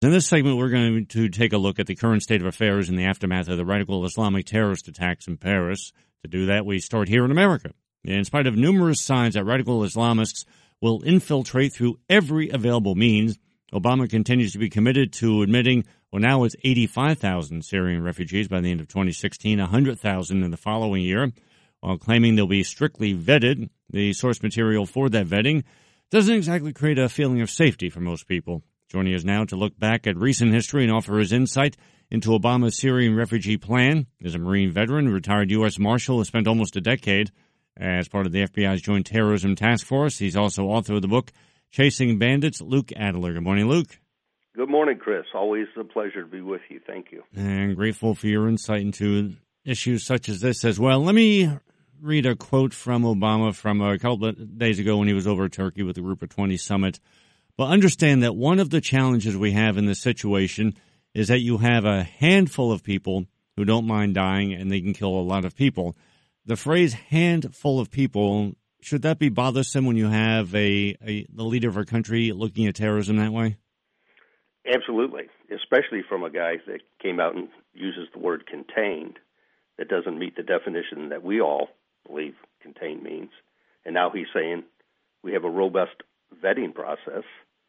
In this segment, we're going to take a look at the current state of affairs in the aftermath of the radical Islamic terrorist attacks in Paris. To do that, we start here in America. In spite of numerous signs that radical Islamists will infiltrate through every available means, Obama continues to be committed to admitting, well, now it's 85,000 Syrian refugees by the end of 2016, 100,000 in the following year, while claiming they'll be strictly vetted. The source material for that vetting doesn't exactly create a feeling of safety for most people. Joining us now to look back at recent history and offer his insight into Obama's Syrian refugee plan is a Marine veteran, retired U.S. Marshal who spent almost a decade as part of the FBI's Joint Terrorism Task Force. He's also author of the book Chasing Bandits, Luke Adler. Good morning, Luke. Good morning, Chris. Always a pleasure to be with you. Thank you. And grateful for your insight into issues such as this as well. Let me read a quote from Obama from a couple of days ago when he was over Turkey with the Group of 20 summit. But understand that one of the challenges we have in this situation is that you have a handful of people who don't mind dying and they can kill a lot of people. The phrase handful of people, should that be bothersome when you have the leader of our country looking at terrorism that way? Absolutely, especially from a guy that came out and uses the word contained that doesn't meet the definition that we all believe contained means. And now he's saying we have a robust vetting process,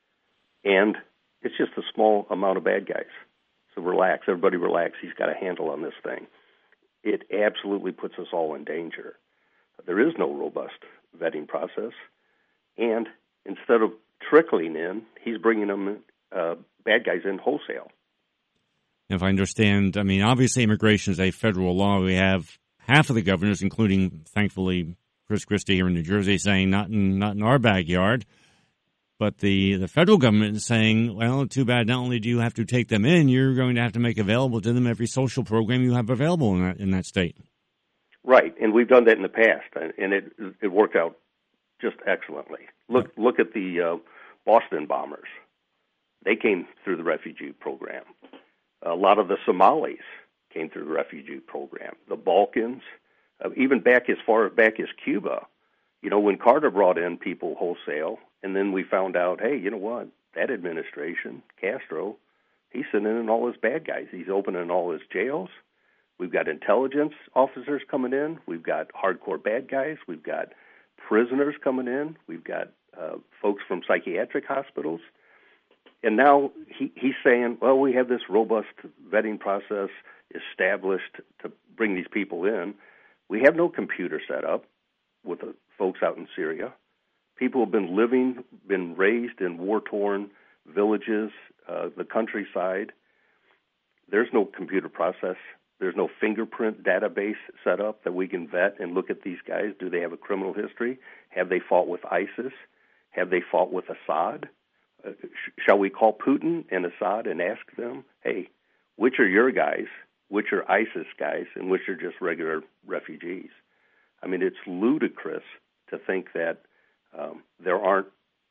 and it's just a small amount of bad guys. So relax, everybody relax. He's got a handle on this thing. It absolutely puts us all in danger. There is no robust vetting process, and instead of trickling in, he's bringing them bad guys in wholesale. If I understand, I mean, obviously immigration is a federal law. We have half of the governors, including, thankfully, Chris Christie here in New Jersey, saying not in our backyard. But the federal government is saying, well, too bad. Not only do you have to take them in, you're going to have to make available to them every social program you have available in that state. Right, and we've done that in the past, and it worked out just excellently. Look at the Boston bombers. They came through the refugee program. A lot of the Somalis came through the refugee program. The Balkans, even back as far back as Cuba. You know, when Carter brought in people wholesale, and then we found out, hey, you know what? That administration, Castro, he's sending in all his bad guys. He's opening all his jails. We've got intelligence officers coming in. We've got hardcore bad guys. We've got prisoners coming in. We've got folks from psychiatric hospitals. And now he's saying, well, we have this robust vetting process established to bring these people in. We have no computer set up with the folks out in Syria. People have been raised in war-torn villages, the countryside. There's no computer process. There's no fingerprint database set up that we can vet and look at these guys. Do they have a criminal history? Have they fought with ISIS? Have they fought with Assad? Shall we call Putin and Assad and ask them, hey, which are your guys, which are ISIS guys, and which are just regular refugees? I mean, it's ludicrous to think that there aren't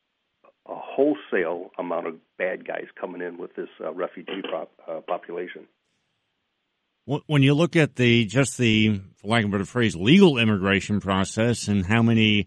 a wholesale amount of bad guys coming in with this refugee population. When you look at for lack of a better phrase, legal immigration process and how many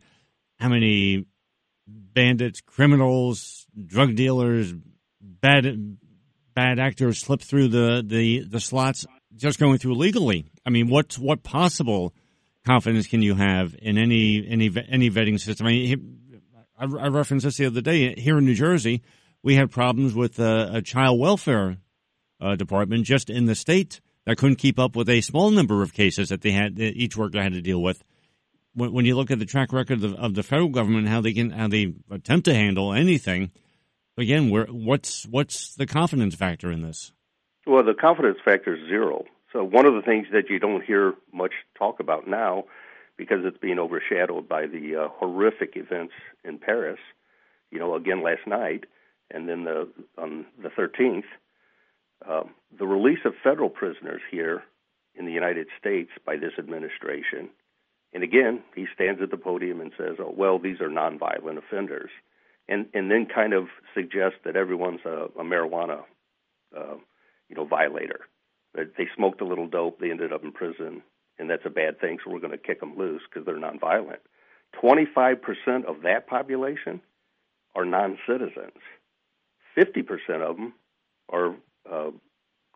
bandits, criminals, drug dealers, bad actors slip through the slots just going through legally, I mean, what possible confidence can you have in any vetting system? I mean, I referenced this the other day. Here in New Jersey, we had problems with a child welfare department just in the state that couldn't keep up with a small number of cases that each worker had to deal with. When you look at the track record of the federal government, how they attempt to handle anything, again, what's the confidence factor in this? Well, the confidence factor is zero. So one of the things that you don't hear much talk about now, because it's being overshadowed by the horrific events in Paris, you know, again last night, and then on the 13th, the release of federal prisoners here in the United States by this administration. And again, he stands at the podium and says, oh, well, these are nonviolent offenders, and then kind of suggests that everyone's a marijuana violator. They smoked a little dope, they ended up in prison, and that's a bad thing, so we're going to kick them loose because they're nonviolent. 25% of that population are non-citizens. 50% of them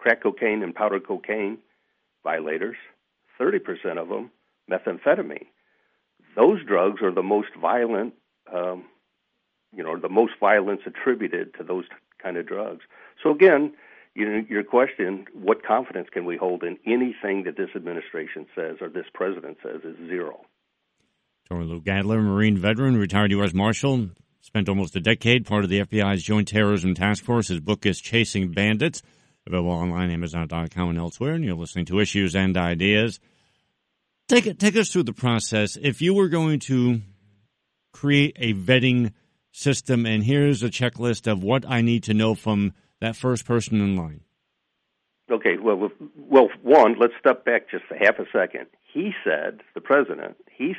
crack cocaine and powder cocaine violators, 30% of them methamphetamine. Those drugs are the most violent, the most violence attributed to those kind of drugs. So again, your question, what confidence can we hold in anything that this administration says or this president says, is zero. Dr. Lou Gadler, Marine veteran, retired U.S. Marshal, spent almost a decade part of the FBI's Joint Terrorism Task Force. His book is Chasing Bandits, available online, Amazon.com and elsewhere, and you're listening to Issues and Ideas. Take us through the process. If you were going to create a vetting system, and here's a checklist of what I need to know from that first person in line. Okay, well, one, let's step back just a half a second. He said, the president,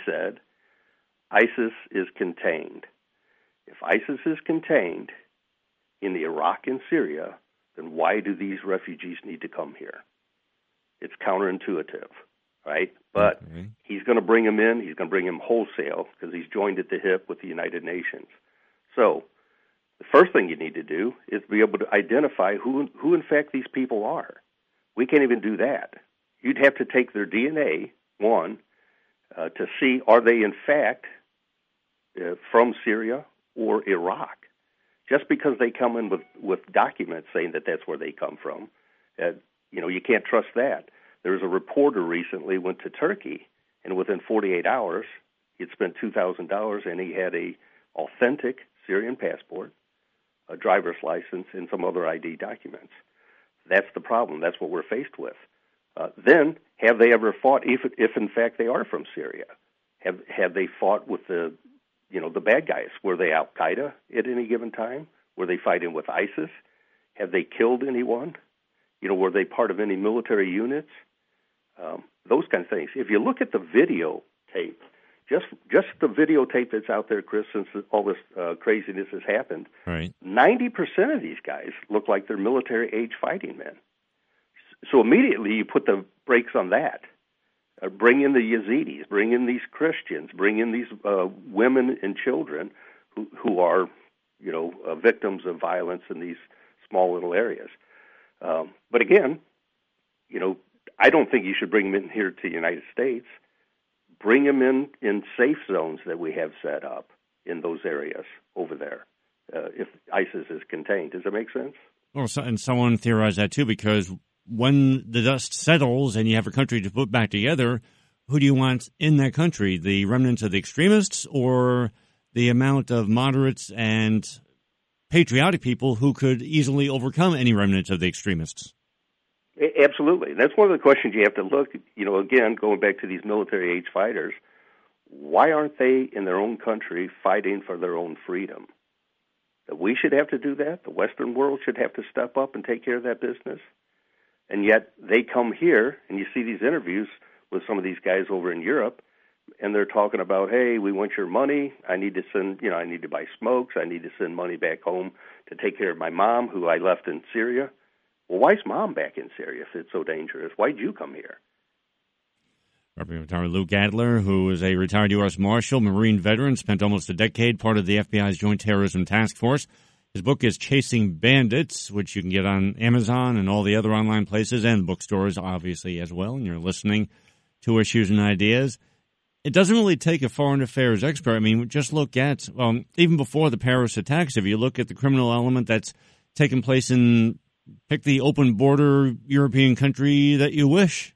ISIS is contained. If ISIS is contained in Iraq and Syria, then why do these refugees need to come here? It's counterintuitive, right? But he's going to bring them in. He's going to bring them wholesale because he's joined at the hip with the United Nations. So the first thing you need to do is be able to identify who in fact these people are. We can't even do that. You'd have to take their DNA, to see are they in fact from Syria or Iraq. Just because they come in with documents saying that that's where they come from, you can't trust that. There was a reporter recently went to Turkey, and within 48 hours, he'd spent $2,000, and he had a authentic Syrian passport, a driver's license, and some other ID documents. That's the problem. That's what we're faced with. Then, have they ever fought, if in fact they are from Syria? Have they fought with the bad guys? Were they Al-Qaeda at any given time? Were they fighting with ISIS? Have they killed anyone? Were they part of any military units? Those kind of things. If you look at the videotape, just the videotape that's out there, Chris, since all this craziness has happened, right. 90% of these guys look like they're military-age fighting men. So immediately you put the brakes on that. Bring in the Yazidis, bring in these Christians, bring in these women and children who are, victims of violence in these small little areas. But again, I don't think you should bring them in here to the United States. Bring them in safe zones that we have set up in those areas over there if ISIS is contained. Does that make sense? Well, and someone theorized that too, because when the dust settles and you have a country to put back together, who do you want in that country? The remnants of the extremists or the amount of moderates and patriotic people who could easily overcome any remnants of the extremists? Absolutely. That's one of the questions you have to look, again, going back to these military-age fighters, why aren't they in their own country fighting for their own freedom? That we should have to do that? The Western world should have to step up and take care of that business? And yet they come here, and you see these interviews with some of these guys over in Europe, and they're talking about, hey, we want your money. I need to send, I need to buy smokes. I need to send money back home to take care of my mom, who I left in Syria. Well, why is Mom back in Syria if it's so dangerous? Why'd you come here? Representative Lou Gadler, who is a retired U.S. Marshal, Marine veteran, spent almost a decade part of the FBI's Joint Terrorism Task Force. His book is Chasing Bandits, which you can get on Amazon and all the other online places and bookstores, obviously, as well. And you're listening to Issues and Ideas. It doesn't really take a foreign affairs expert. I mean, just look at, even before the Paris attacks, if you look at the criminal element that's taken place in, pick the open border European country that you wish.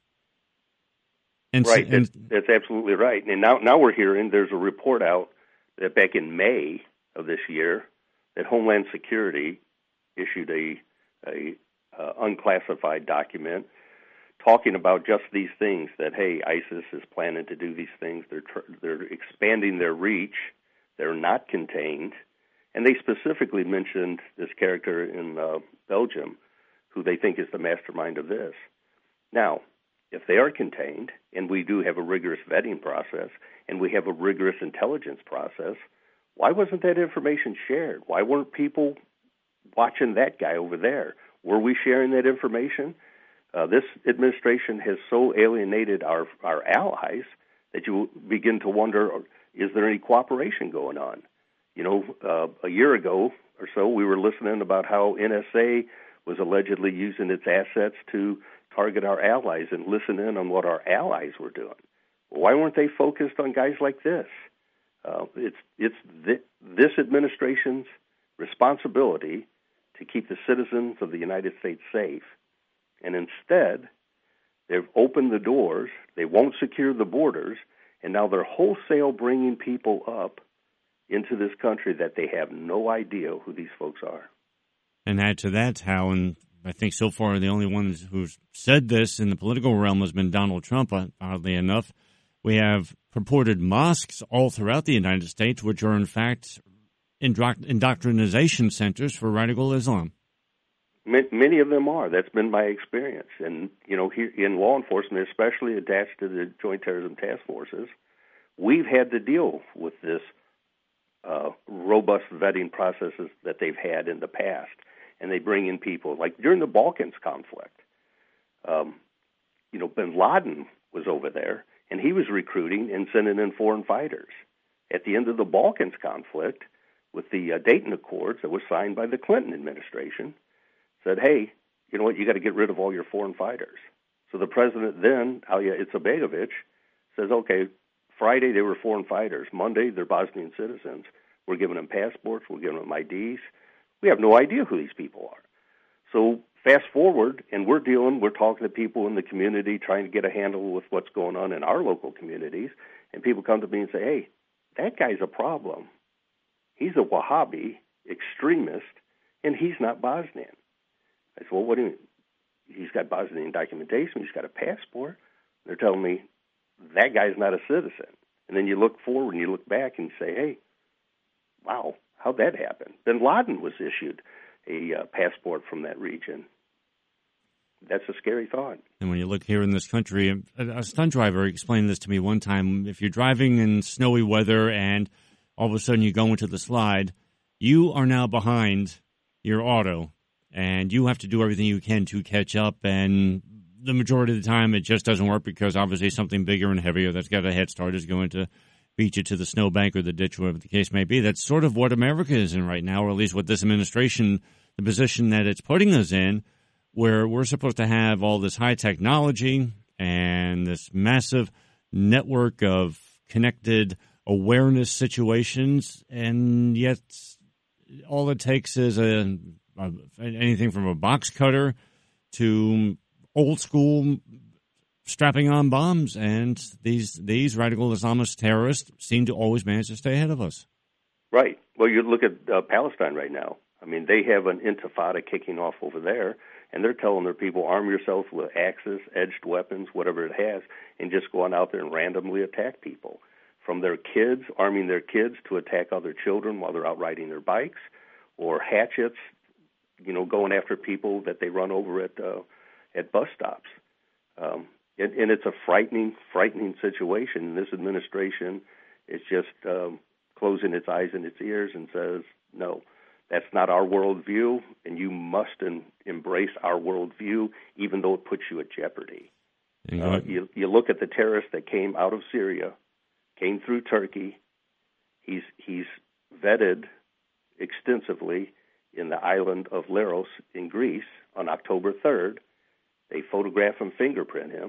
And right, that's absolutely right. And now we're hearing there's a report out that back in May of this year, that Homeland Security issued a unclassified document talking about just these things, that, hey, ISIS is planning to do these things. They're expanding their reach. They're not contained. And they specifically mentioned this character in Belgium, who they think is the mastermind of this. Now, if they are contained, and we do have a rigorous vetting process, and we have a rigorous intelligence process, why wasn't that information shared? Why weren't people watching that guy over there? Were we sharing that information? This administration has so alienated our allies that you begin to wonder, is there any cooperation going on? A year ago or so, we were listening about how NSA was allegedly using its assets to target our allies and listen in on what our allies were doing. Why weren't they focused on guys like this? It's this administration's responsibility to keep the citizens of the United States safe, and instead they've opened the doors, they won't secure the borders, and now they're wholesale bringing people up into this country that they have no idea who these folks are. And add to that, Hal, and I think so far the only one who's said this in the political realm has been Donald Trump, oddly enough. We have purported mosques all throughout the United States, which are in fact indoctrination centers for radical Islam. Many of them are. That's been my experience. And, here in law enforcement, especially attached to the Joint Terrorism Task Forces, we've had to deal with this robust vetting processes that they've had in the past. And they bring in people, like during the Balkans conflict. Bin Laden was over there, and he was recruiting and sending in foreign fighters. At the end of the Balkans conflict, with the Dayton Accords that was signed by the Clinton administration, said, hey, you know what, you got to get rid of all your foreign fighters. So the president then, Alija Izetbegovic, says, okay, Friday they were foreign fighters. Monday they're Bosnian citizens. We're giving them passports. We're giving them IDs. We have no idea who these people are. So fast forward, and we're talking to people in the community, trying to get a handle with what's going on in our local communities, and people come to me and say, hey, that guy's a problem. He's a Wahhabi extremist, and he's not Bosnian. I said, well, what do you mean? He's got Bosnian documentation. He's got a passport. They're telling me that guy's not a citizen. And then you look forward and you look back and you say, hey, wow, how'd that happen? Bin Laden was issued a passport from that region. That's a scary thought. And when you look here in this country, a stunt driver explained this to me one time. If you're driving in snowy weather and all of a sudden you go into the slide, you are now behind your auto, and you have to do everything you can to catch up. And the majority of the time it just doesn't work because obviously something bigger and heavier that's got a head start is going to beat you to the snowbank or the ditch, whatever the case may be. That's sort of what America is in right now, or at least what this administration, the position that it's putting us in, where we're supposed to have all this high technology and this massive network of connected awareness situations, and yet all it takes is anything from a box cutter to old school strapping on bombs, and these radical Islamist terrorists seem to always manage to stay ahead of us. Right. Well, you look at Palestine right now. I mean, they have an intifada kicking off over there, and they're telling their people, arm yourself with axes, edged weapons, whatever it has, and just go on out there and randomly attack people. From their kids, arming their kids to attack other children while they're out riding their bikes, or hatchets, going after people that they run over at bus stops. And it's a frightening situation. And this administration is just closing its eyes and its ears and says, no, that's not our worldview, and you must embrace our worldview, even though it puts you at jeopardy. You look at the terrorist that came out of Syria, came through Turkey. He's vetted extensively in the island of Leros in Greece on October 3rd. They photograph him, fingerprint him.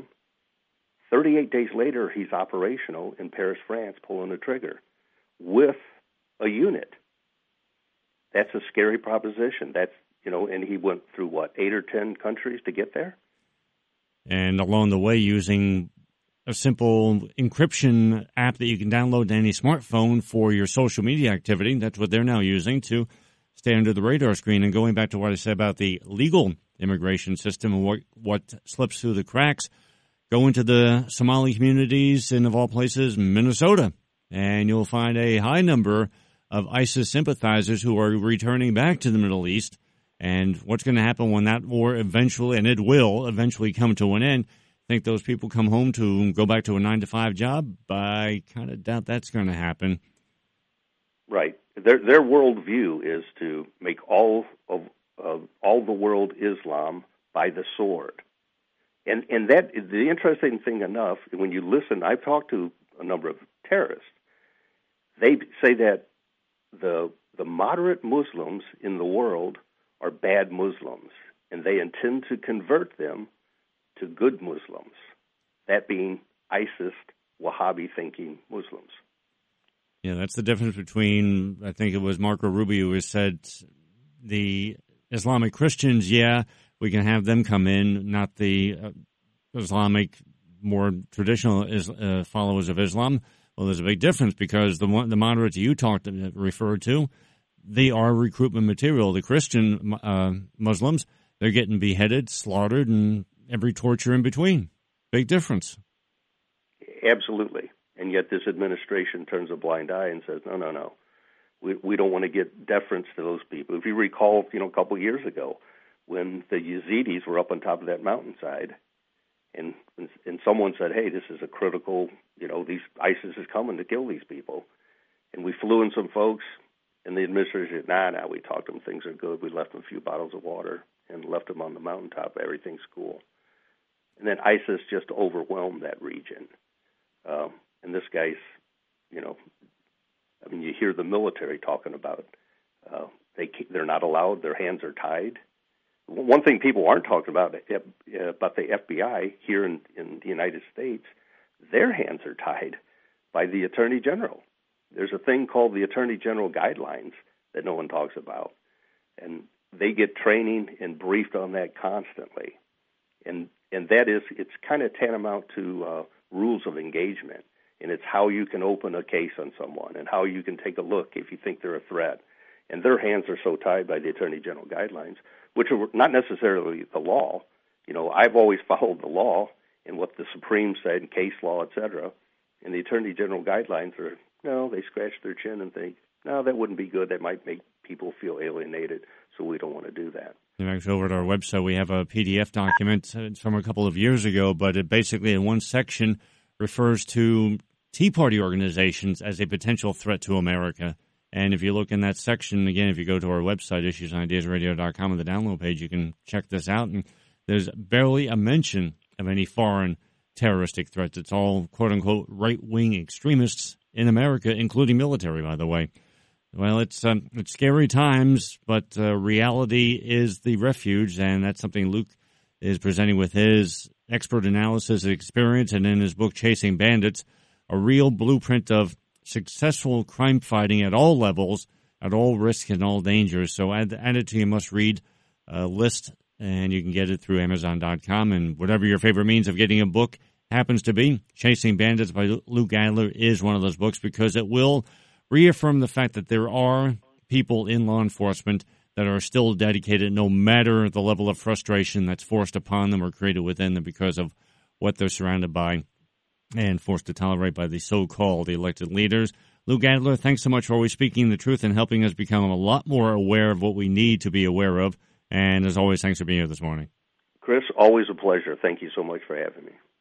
38 days later, he's operational in Paris, France, pulling the trigger with a unit. That's a scary proposition. And he went through, 8 or 10 countries to get there? And along the way, using a simple encryption app that you can download to any smartphone for your social media activity. That's what they're now using to stay under the radar screen. And going back to what I said about the legal immigration system and what slips through the cracks, go into the Somali communities in, of all places, Minnesota, and you'll find a high number of ISIS sympathizers who are returning back to the Middle East. And what's going to happen when that war eventually, and it will eventually come to an end, think those people come home to go back to a 9-to-5 job? I kind of doubt that's going to happen. Right. Their worldview is to make all the world Islam by the sword. And that the interesting thing enough, when you listen, I've talked to a number of terrorists. They say that the moderate Muslims in the world are bad Muslims, and they intend to convert them to good Muslims, that being ISIS, Wahhabi-thinking Muslims. Yeah, that's the difference between, I think it was Marco Rubio who said, the Islamic Christians, we can have them come in, not the Islamic, more traditional followers of Islam. Well, there's a big difference because the moderates you referred to, they are recruitment material. The Christian Muslims, they're getting beheaded, slaughtered, and every torture in between. Big difference. Absolutely. And yet this administration turns a blind eye and says, no. We don't want to get deference to those people. If you recall, a couple of years ago when the Yazidis were up on top of that mountainside and someone said, hey, this is a critical, these ISIS is coming to kill these people. And we flew in some folks, and the administration said, we talked to them, things are good. We left them a few bottles of water and left them on the mountaintop. Everything's cool. And then ISIS just overwhelmed that region. And this guy's, you hear the military talking about they're not allowed, their hands are tied. One thing people aren't talking about the FBI here in the United States, their hands are tied by the Attorney General. There's a thing called the Attorney General Guidelines that no one talks about. And they get training and briefed on that constantly. And that is, it's kind of tantamount to rules of engagement. And it's how you can open a case on someone and how you can take a look if you think they're a threat. And their hands are so tied by the Attorney General Guidelines, which are not necessarily the law. I've always followed the law and what the Supreme said, case law, et cetera. And the Attorney General Guidelines they scratch their chin and think, no, that wouldn't be good. That might make people feel alienated, so we don't want to do that. Actually, over at our website, we have a PDF document. It's from a couple of years ago, but it basically in one section refers to Tea Party organizations as a potential threat to America. And if you look in that section, again, if you go to our website, issuesideasradio.com, on the download page, you can check this out. And there's barely a mention of any foreign terroristic threats. It's all, quote-unquote, right-wing extremists in America, including military, by the way. Well, it's scary times, but reality is the refuge, and that's something Luke is presenting with his expert analysis and experience, and in his book, Chasing Bandits, a real blueprint of successful crime fighting at all levels, at all risks and all dangers. So add it to your must-read list, and you can get it through Amazon.com, and whatever your favorite means of getting a book happens to be. Chasing Bandits by Luke Adler is one of those books because it will reaffirm the fact that there are people in law enforcement that are still dedicated no matter the level of frustration that's forced upon them or created within them because of what they're surrounded by and forced to tolerate by the so-called elected leaders. Luke Adler, thanks so much for always speaking the truth and helping us become a lot more aware of what we need to be aware of. And as always, thanks for being here this morning. Chris, always a pleasure. Thank you so much for having me.